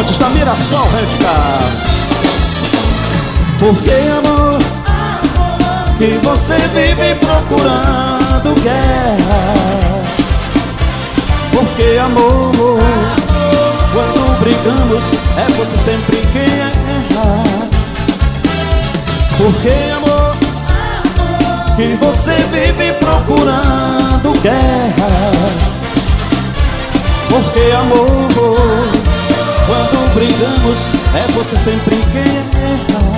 Pontes da Mirassol, Redcar. Por que, amor, que você vive procurando guerra? Por que, amor, quando brigamos é você sempre quem erra? Por que, amor, que você vive procurando guerra? Por que, amor, quando brigamos é você sempre quem erra?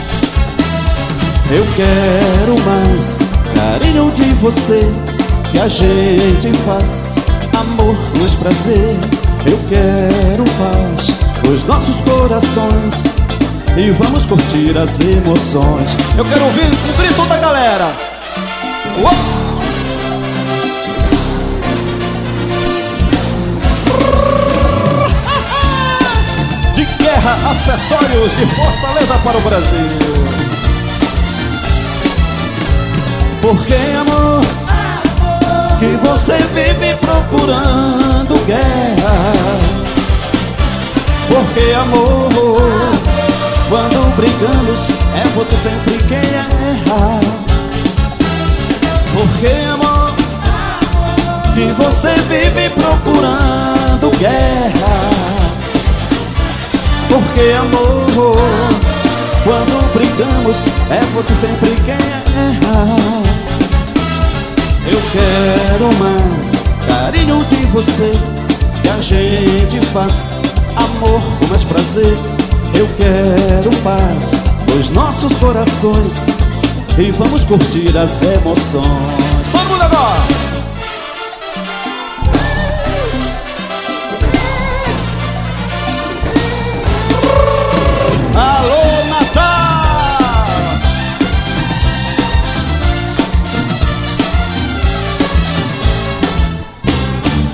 Eu quero mais carinho de você, que a gente faz amor, mais prazer. Eu quero paz nos nossos corações e vamos curtir as emoções. Eu quero ouvir o grito da galera. Uou! De Guerra Acessórios, de Fortaleza para o Brasil. Por que, amor, que você vive procurando guerra? Por que, amor, quando brigamos é você sempre quem erra? Por que, amor, que você vive procurando guerra? Por que, amor, quando brigamos é você sempre quem erra? Eu quero mais carinho de você, que a gente faz amor com mais prazer. Eu quero paz nos nossos corações e vamos curtir as emoções.